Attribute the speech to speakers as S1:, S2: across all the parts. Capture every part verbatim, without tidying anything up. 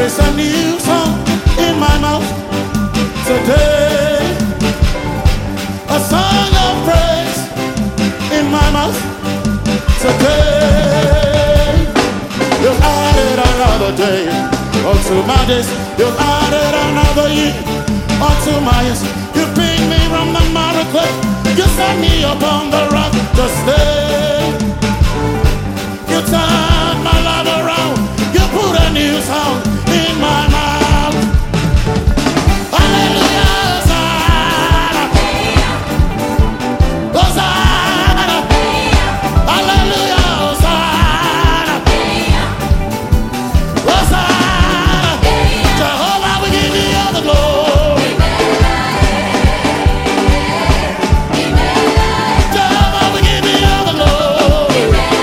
S1: There's a new song in my mouth today, a song of praise in my mouth today. You've added another day unto my days. You've added another year unto my years. You picked me from the miry clay. You set me upon the rock to stay. You turned my life around. You put a new song in my mouth. Hallelujah, Hosanna. Hosanna. Hallelujah, Hosanna. Hosanna. Jehovah, we give you all the glory. Jehovah, we give you all the glory.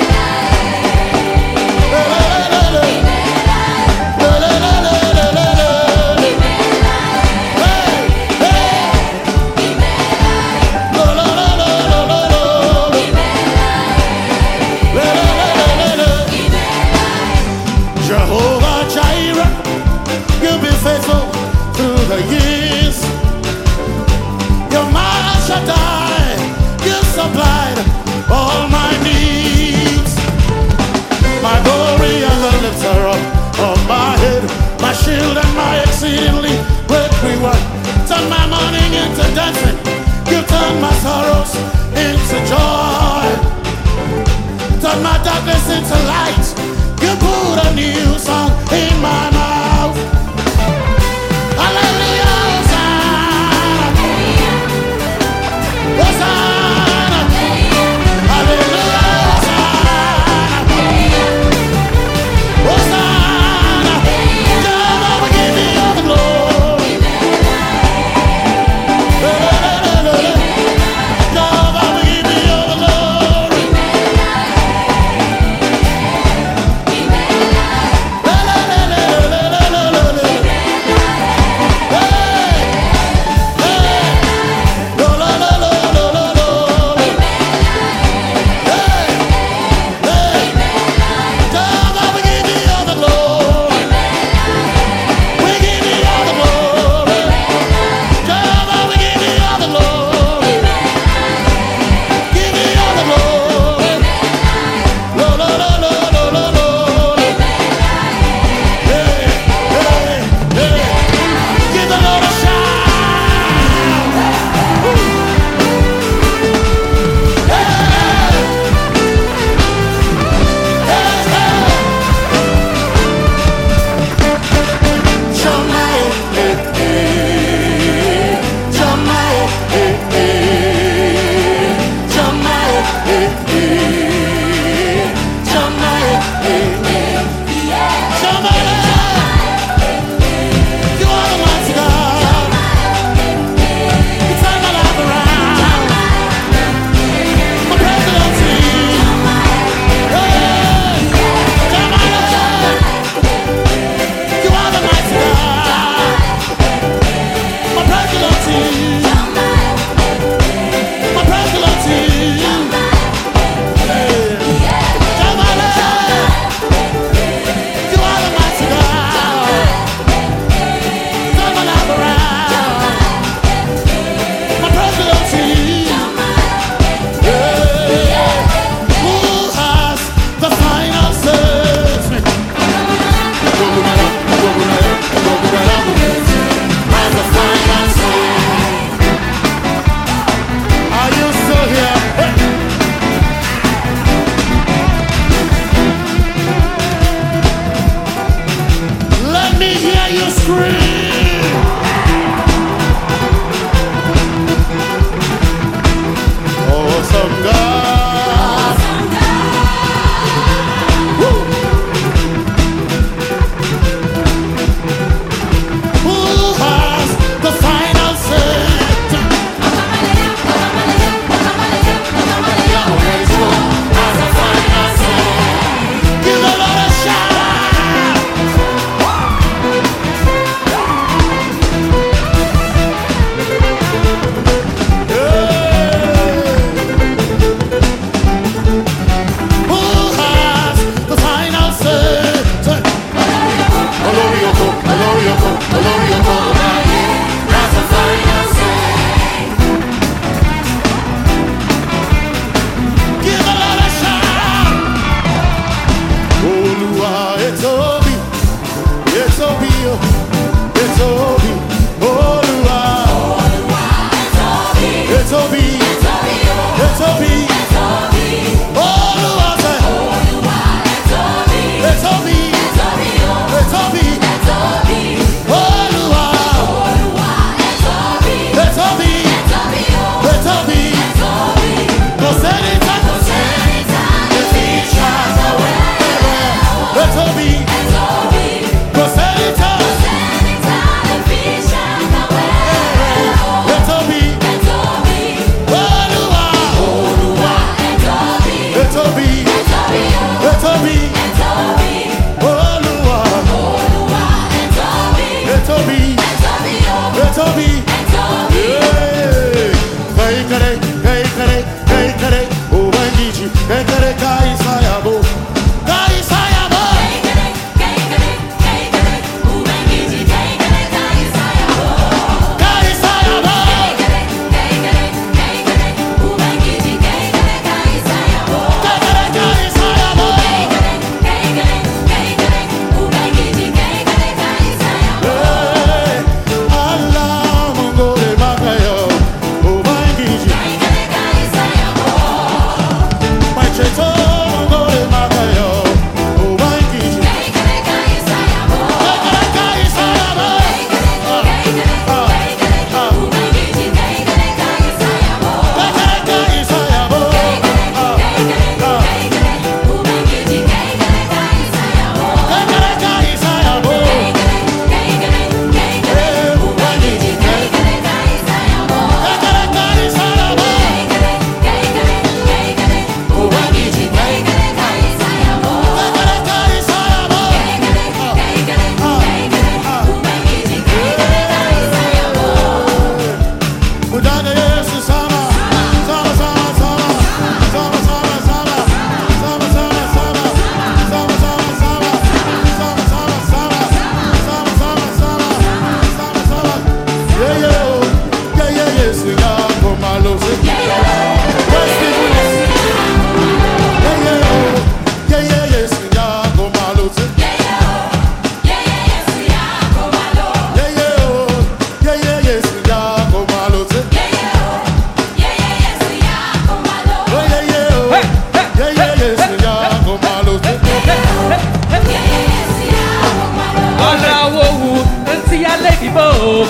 S1: Jehovah Jireh, you've been faithful through the years. You're my Shaddai, you supplied all my needs. My glory and the lifter up of my head, my shield and my exceedingly great reward. Turn my morning into dancing, you turn my sorrows into joy. Turn my darkness into light. You put a new song in my mouth. Hallelujah, Hosanna. Hosanna. Hallelujah, Hosanna. Hosanna. Jehovah, we give you all the glory. Jehovah, we give you all the glory.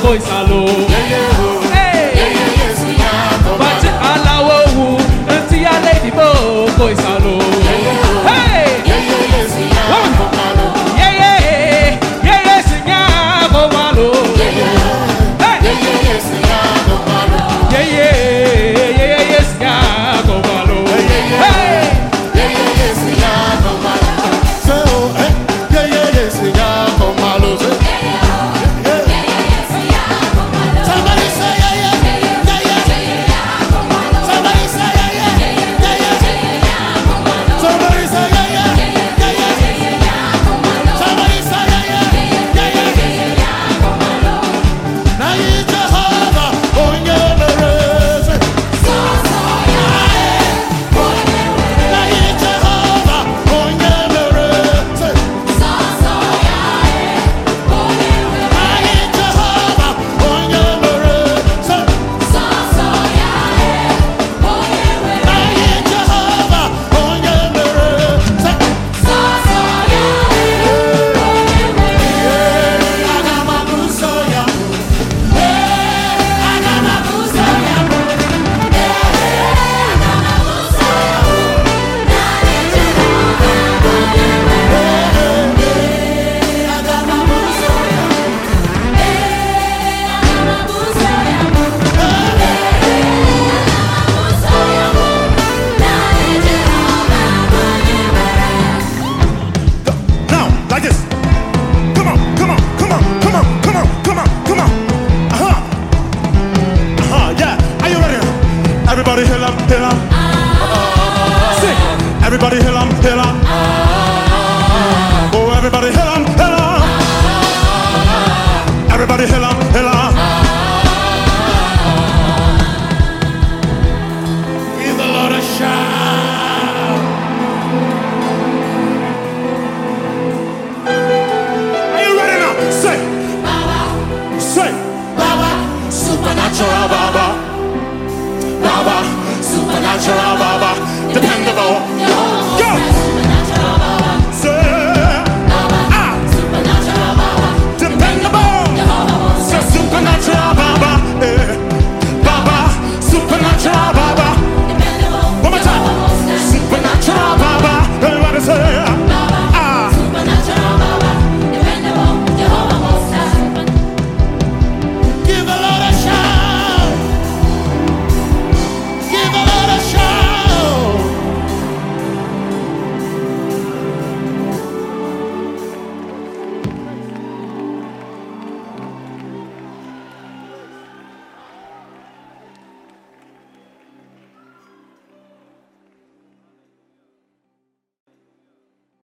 S2: voice, our